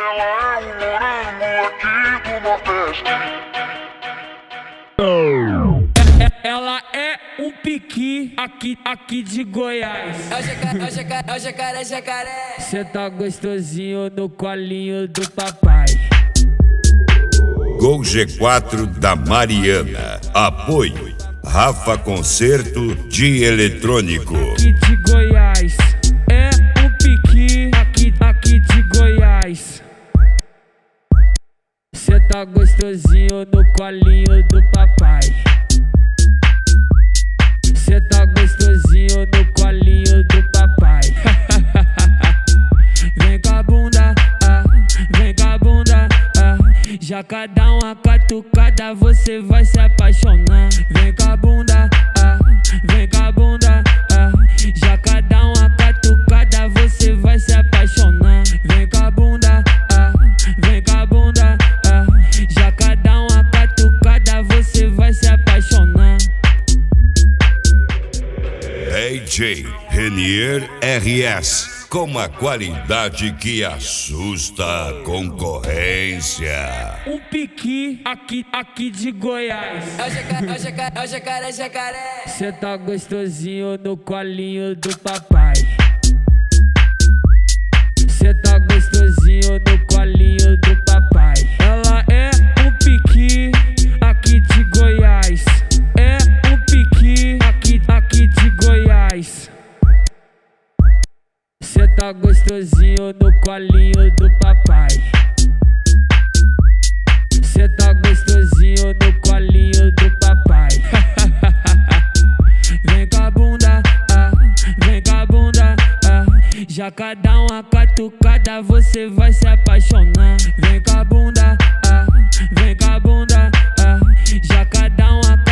Ela é um morango aqui do Nordeste. Ela é um piqui aqui de Goiás. É o jacaré, jacaré. Cê tá gostosinho no colinho do papai. Gol G4 da Mariana. Apoio Rafa Concerto de Eletrônico. Aqui de Goiás. É um piqui aqui de Goiás. Cê tá gostosinho no colinho do papai. Cê tá gostosinho no colinho do papai. Vem com a bunda, vem com a bunda, já cada uma catucada você vai se apaixonar. Vem com a bunda, vem com a bunda, já cada uma catucada você vai se apaixonar. Vem com a bunda, vem com a bunda, já cada uma catucada você vai se apaixonar. DJ Renier RS, com a qualidade que assusta a concorrência. Um piqui aqui de Goiás. É o jacaré, jacaré. Cê tá gostosinho no colinho do papai. Cê tá gostosinho no colinho do papai. Ela é um piqui aqui de Goiás. É um piqui aqui de Goiás. Cê tá gostosinho no colinho do papai. Cê tá gostosinho no colinho do papai. Vem com a bunda, vem com a bunda, já cada uma catucada você vai se apaixonar. Vem com a bunda, vem com a bunda, já cada uma